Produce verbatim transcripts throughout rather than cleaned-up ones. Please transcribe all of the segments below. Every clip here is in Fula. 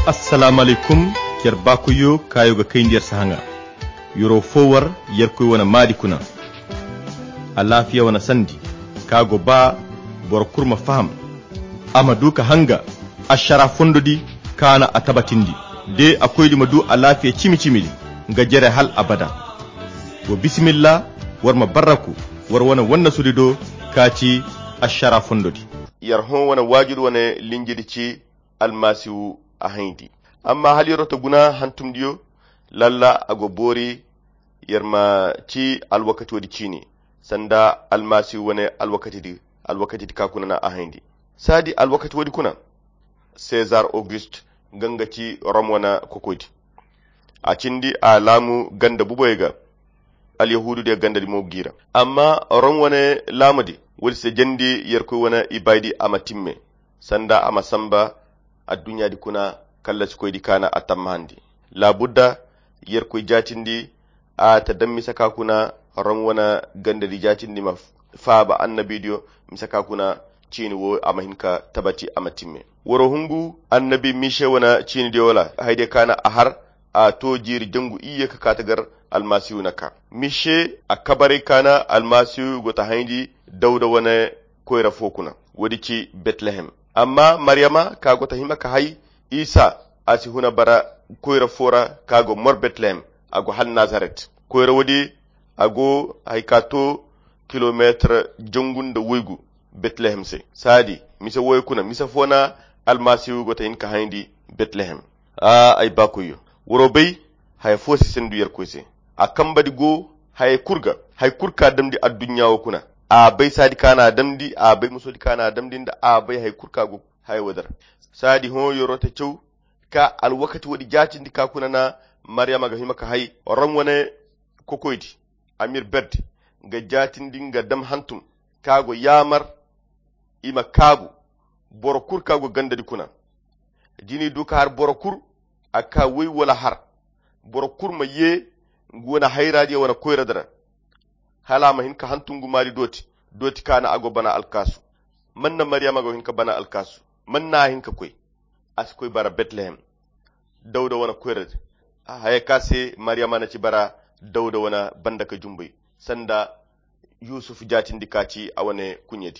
assalamu alaikum ker bakuyo kayo ga kai ndiyar sahanga yoro fowar yer koy wana madi kuna a lafiya wana sandi kago ba bor kurma faham amadu ka hanga ashara fondodi kana a tabatindi de akoy di madu a lafiya cimi cimili ga jere hal abada wa bismillah warma baraku war wana wanna sudido kaci ashara fondodi yar hon wana wajidu wana linjidi ci almasiwu a haindi amma hal yorota guna hantum diyo lalla ago bori yarma ci alwakati wadi cini sanda almasi wane alwakati di alwakati di kakuna na a haindi sadi alwakati wadi kuna Caesar Auguste ganga ci Rome wana kokodi a cindi a lamu ganda buboyega al yahudu de ganda di mo gira amma Rome wane lamu di wadi se jandi yarko wana ibaidi ama timme sanda ama samba a dunya di kuna kalla su koy di kana atamma handi la budda yer koy jatindi a ta dammi saka kuna ron wana ganda di jatindi ma faaba annabi dio misaka kuna cini wo amahinka tabati amatimme woro hungu annabi mishe wana cini dio wala hayde kana ahar a to jiri jangu iye ka katagar almasiyu naka mishe a kabare kana almasiyu gota haydi dawda wana koyra fokuna wadi ci Bethlehem amma maryama ka gota himaka hay isa asi huna bara koyra fora kago mor Bethlehem ago hal Nazareth koyra wodi ago haikato kilometre jongunda woygu Bethlehem se sadi misa woy kuna misa fona almasiwu gota hin ka hayndi Bethlehem a ay bakoyo woro bay hay fosi sendu yer koyse a kambadi go hay kurga hay kurka damdi addunya wo kuna a bay sadi kana damdi a bay musodi kana damdi nda a bay hay kurka go hay wadar sadi ho yorote cew ka al wakati wadi jatindi ka kuna na maryama ga himaka hay ran wane kokoydi amir berde ga jatindi ga dam hantum kago yamar ima kagu borokur kago gandadi kuna dini duka har borokur aka wai wala har borokur ma ye ngona hayradi wana koyra dara hala ma hinka hantungu mali doti doti kana ago bana alkasu manna maryama go hinka bana alkasu manna hinka koy askoy bara Bethlehem dawda wana koyra haya kase maryama na ci bara dawda wana bandaka jumbay sanda yusuf jatindi kaci awane kunyedi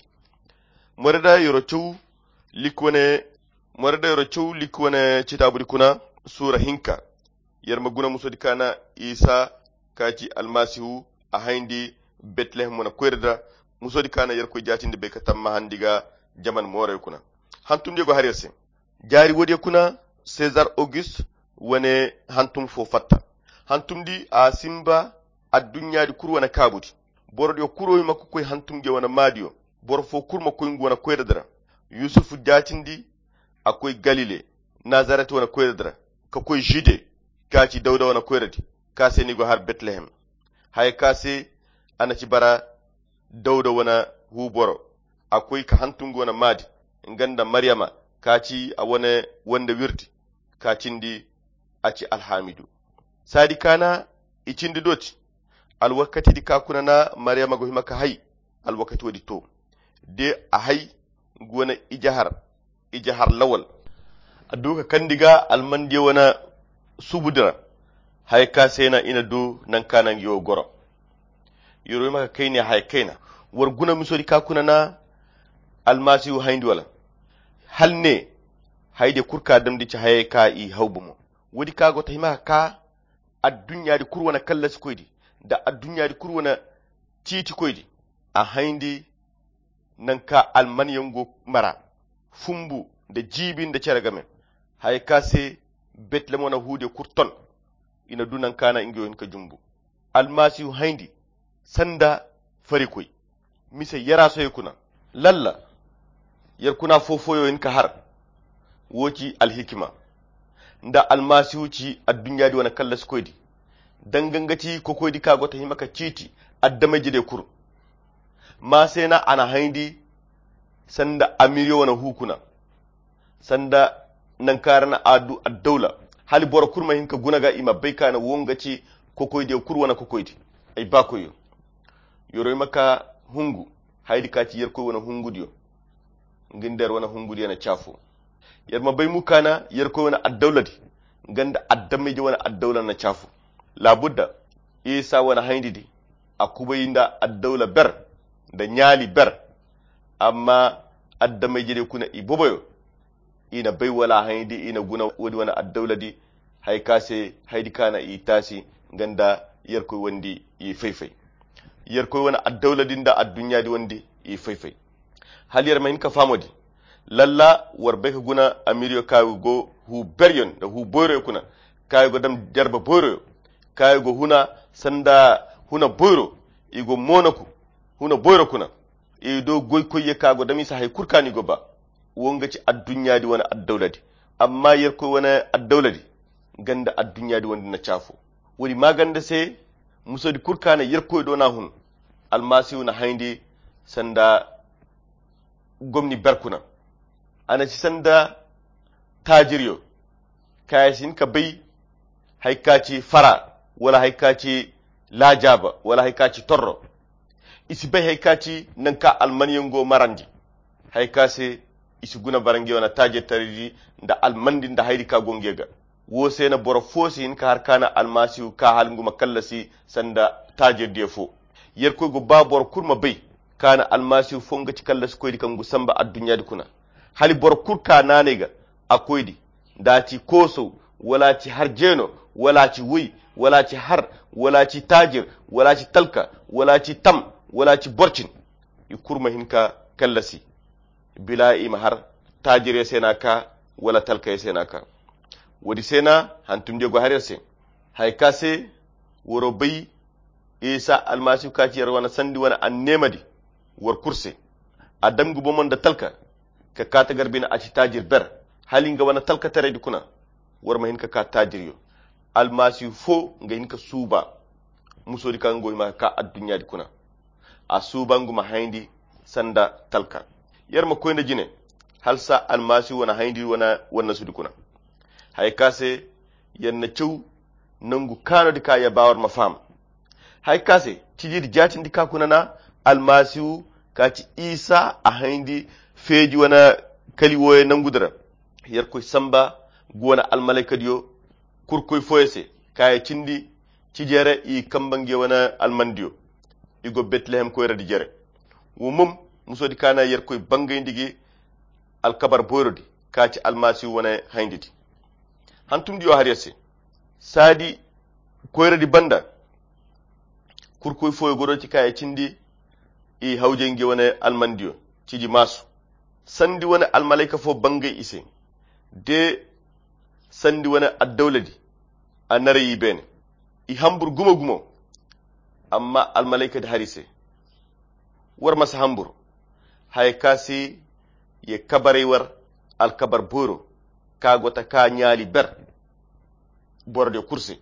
morada yoro cew likwane morada yoro cew likwane citabudi kuna sura hinka yarma guna musodi kana isa kaci almasihu a hayndi Bethlehem wana koyrda musodi kana yarko jatindi be katamma handiga jaman more kuna hantum jego harese jari wodi kuna Caesar Auguste wane hantum fo fatta hantum di a simba addunya di kurwana kabuti bordo yo kuro makko koy hantum ge wana madio bor fo kurma koy ngona koydadara Yusuf jatindi akoy Galile Nazareth wana koydadara ka koy Jude kaci Dawda wana koyradi kase ni go har Bethlehem hay kase anaci bara Dawda wana huboro akoy ka hantum gona madi nganda Maryama kaci a wana wanda wirdi kacindi aci alhamidu sadi kana icindi doti alwakati di kakuna na Maryama go himaka hay alwakati wadi to de a hay gona ijahar ijahar lawal aduka kandiga almandi wana subudra hay ka sena ina do nan kanan yo goro yoro maka kaine hay kaina war guna misori kakuna na almasihu hayndi wala halne hayde kurka damdi ci hay ka i hawbumo wodi kago tahima ka addunya di kurwana kallas koydi da addunya di kurwana titi koydi a hayndi nan ka alman yango mara fumbu da jibin da ceragamen hay kase Bethlehem wana hude kurton ina dunan kana ingo ka jumbu almasihu hayndi sanda fari koy mise yara so yakuna lalla yar kuna fofoyo in ka har woci alhikima nda almasihu ci addunya di wana kallas koydi dangangati ko koydi ka gota himaka citi addama jide kur ma sena ana hayndi sanda amiriyo wana hukuna sanda nan karana adu ad-dawla hali boro kurma hinka gunaga ima baykana wongaci ko koyde kurwana ko koyde ay bakoyo yoro maka hungu haydi kaci yer koy wana hungudiyo nginder wana hungudi yana chafo yar ma bai mukana yar ko wani addawladi ganda addamai je wani addawla na chafu labudda isa wani haindidi akubayinda addawla ber da nyali ber amma addamai je kuna iboboyo ina bai wala haindi ina guna wadi wani addawladi haikase haidi kana itasi ganda yar ko wandi i faifai yar ko wani addawladin da addunya di wandi i faifai hal yar mahin ka famodi lalla warbe ka guna amiriyo kayo go hu beryon da hu boyro kuna kayo go dam derba boyro kayo go huna sanda huna boyro igo monaku huna boyro kuna e do goy koye kago dami sa hay kurkani go ba wonga ci addunya di wani addawladi amma yar ko wani addawladi ganda addunya di wandi na chafo wuri maganda sai musodi kurkana yar ko do na hun almasiu na haindi sanda gomni berkuna ana ci sanda tajiriyo kayasin ka bai haikaci fara wala haikaci lajaba wala haikaci torro isi bai haikaci nan ka almaniyango marandi haikase isi guna barange wana taje tariji da almandin da haidi ka gongega wo sai na boro fosi in ka harkana almasiu ka halngu makallasi sanda taje defo yer ko go babor kurma bai kana almasiu fonga ci kallas koydi kan gusamba addunya dukuna hali bor kurka nanega akoydi dati koso wala ci harjeno wala ci wi wala ci har wala ci tajir wala ci talka wala ci tam wala ci borcin i kurma hinka kallasi bila ima har tajire senaka wala talka senaka wadi sena hantum jego harese haykase woro bai isa almasiu kati yar wana sandi wana annemadi war kurse adam gubo mon da talka ka kata garbina aci tajir ber halinga wana talka tare dukuna war ma hinka ka tajir yo almasiu fo nga hinka suba musodi kan goy ma ka addunya dukuna a suba nguma haindi sanda talka yar ma koyna jine halsa almasiu wana haindi wana wana sudukuna hay kase yanna cew nangu kano di ka ya bawar mafam hay kase tijidi jatin di ka kunana almasiu kati isa a haindi feji wana kali woye nangudara yar koy samba gona almalaika diyo kurkoy foyese kaya cindi cijere i kambange wana almandiyo igo Bethlehem koy radi jere wo mum musodi kana yar koy bangay ndigi alkabar boyrodi kati almasiu wana haindidi hantum diyo har yase sadi koyre di banda kurkoy foy goro ci kaya cindi i hawje nge wona almandiyo ciji masu sandi wona almalaika fo bangay ise de sandi wona addawladi anare yi ben i hambur gumo gumo amma almalaika da harise war masa hambur hay kasi ye kabare war alkabar boro kagota ka nyali ber borde kursi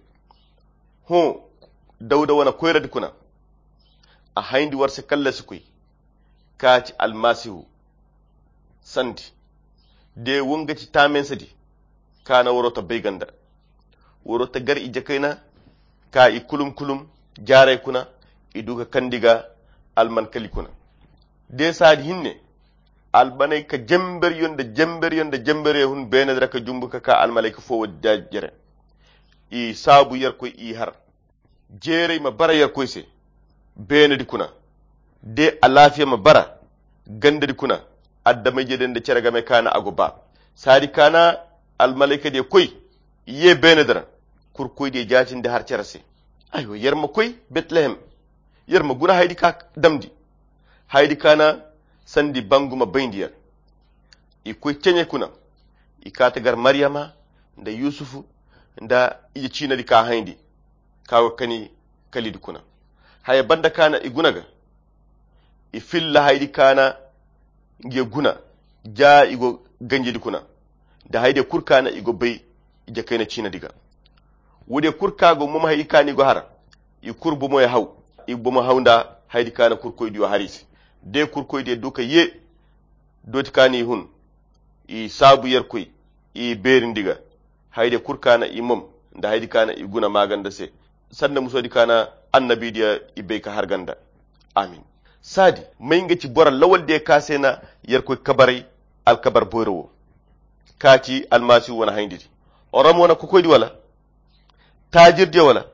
ho dawda wana koyradi kuna a haindi warse kallasi kuy kaci almasihu sandi de wongati tamen sadi kana worota beyganda worota gar i jakaina ka i kulum kulum jare kuna iduga kandiga alman kali kuna de sadi hinne albanay ka jember yonde jember yonde jembere hun benedra ka jumbuka ka almalayka fo wadda jere i sabu yar ko i har jere ma bara yar ko se benedi kuna de alafiya ma bara gandadi kuna addama jeden de cerega me kana agoba sadi kana almalayka de koy ye benedra kur koy de jatin de har cerase ayo yar ma koy Bethlehem yar ma guna haydi ka damdi haydi kana sandi banguma baindiyar i koy cenye kuna i katagar maryama da yusufu da iya cina di ka haindi kawo kani kalidi kuna haya banda kana i gunaga i filla haidi kana nge guna ja igo ganje di kuna da haide kurkana igo bai ija kaina cina diga wude kurkago mama haidi kani go hara i kurbo mo ya haw i bomo hawnda haidi kana kurkoy diyo harisi de kurkoy de duka ye doti kani hun i sabu yarkoy i berin diga hayde kurkana i mom da haydi kana i guna maganda se sanda musodi kana annabi dia i be ka harganda amin sadi mai ngaci bora lawal de kasena yarkoy kabari al kabar borowo kati almasi wona hayndidi oram wona ko koydi wala tajirde wala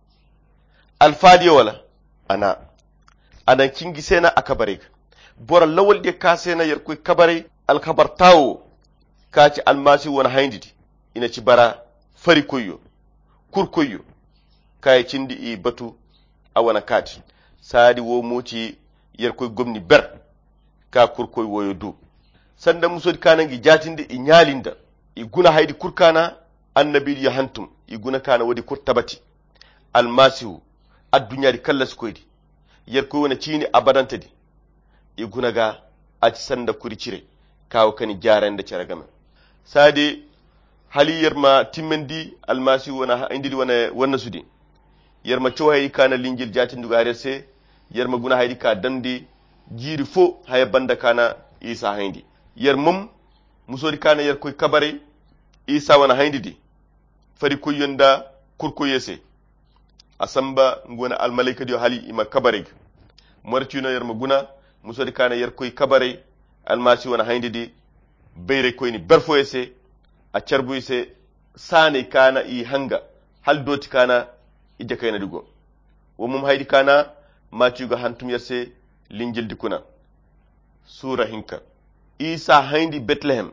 alfadi wala ana anan kingi sena akabare bora lawol de ka sena yer koy kabare al khabar tawo kati almasi wona hayndidi ina ci bara fari koyo kur koyo kay cindi i batu awana kati saadi wo moti yer koy gomni ber ka kur koy woyo du sanda musodi kanangi jatinde i nyalinda i guna haydi kurkana annabi ya hantum i guna kana wadi kurtabati almasihu addunyari kallas koydi yer koy wona cini abadantadi i guna ga ati sanda kuri cire kawo kani jarande caragama saadi hali yerma timmendi almasihu wona indidi wona wonna sudi yerma cohay kana linjil jatindu garese yerma guna haydi ka dandi jiri fo haya banda kana isa hayndi yer mum musodi kana yer koy kabare isa wana hayndidi fari koy yonda kurko yese asamba ngona al malaika dio hali ima kabare mortino yer guna musodi kana yer koy kabare almasi wana hayndidi beyre koy ni berfo yese a carbu yese sane kana i hanga hal doti kana ije kayna digo wo mum haydi kana matiugo hantum yerse linjil dikuna sura hinka isa hayndi bethlehem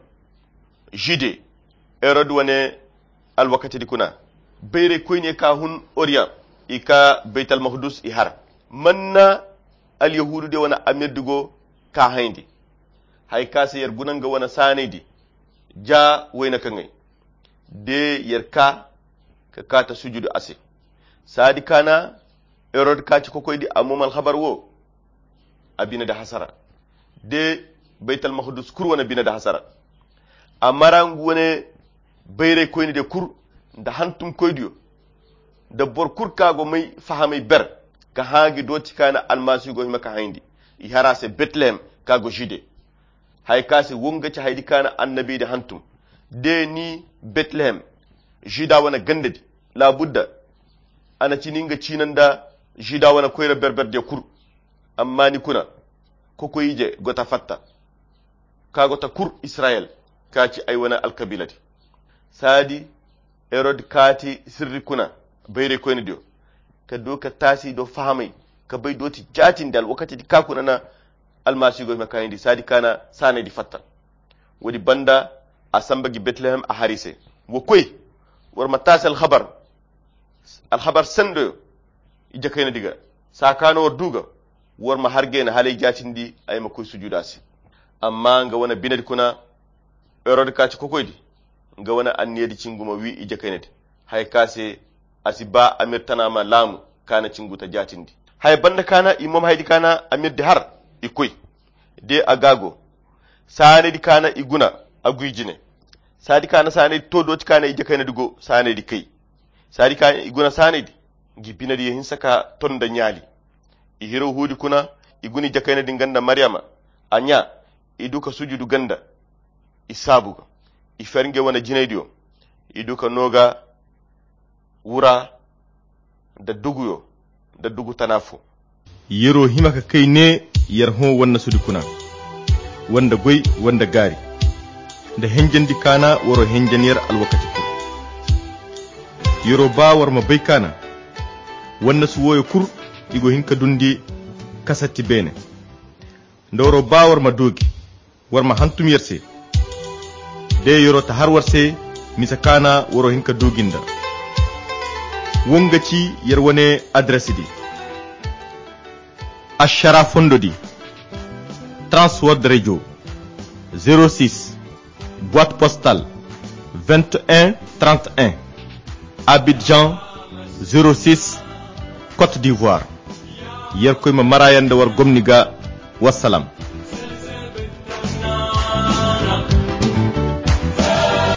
jude erod wane al wakati dikuna beyre koyne ka hun orient ika beital mahdus i har manna al yahudu de wana amirdugo ka hayndi hay kase yer gunanga wana sanedi ja wayna kangay de yer ka ka kata sujudu ase sadi kana erod ka ci kokoydi amumal khabar wo abina da hasara de baital mahdus kur wana bina da hasara amarangu wane bayre koyni de kur da hantum koydiyo da bor kur kago may fahamay ber ka haagi doti kana almasi go maka hayndi i harase bethlehem kago jude hay kasi wonga ci haydi kana annabi de hantum de ni bethlehem juda wana gandadi la budda ana cininga cinanda juda wana koyra berber de kur amma ni kuna koko yije gota fatta ka gota kur israel kaci ay wana alkabilati sadi erod kati sirri kuna bayre ko ni dio ka do ka tasi do fahamai ka bay doti jatin dal wakati di kakuna na almasi go makayindi sadi kana sane di fatta wodi banda asamba gi bethlehem a harise wo koy war matasa al khabar al khabar sando ije kayna diga sakano duga war ma hargena halay jatindi ay ma koy sujudasi amma nga wana binadi kuna erod ka ci kokoydi nga wana anniyadi cinguma wi ije kaynete hay kase asiba amir tanama lamu kana cinguta jatindi hay banda kana imam haydi kana amir de har ikoy de agago sane di kana iguna agujine sadi kana sane to doti kana ije kaynadi go sane di kai sadi kana iguna sane di gibinadi hin saka tonda nyali ihiro hudi kuna iguni jakayna dinganda maryama anya iduka sujudu ganda isabuga iferge wana jinaydio iduka noga wura da duguyo da dugu tanafu yero himaka kayne yarho wanna sudi kuna wanda goy wanda gari da henjandi kana woro henjaniyar alwakati kur yero ba war ma baykana wanna su woyo kur igo hinka dundi kasatti bene ndoro bawar ma dogi war ma hantum yerse de yoro ta har warse misakana woro hinka doginda wongaci yerwane adresse di ashara fondodi Transworld Radio zéro six boîte postale vingt et un trente et un Abidjan zéro six Côte d'Ivoire yer koy ma marayande war gomniga wassalam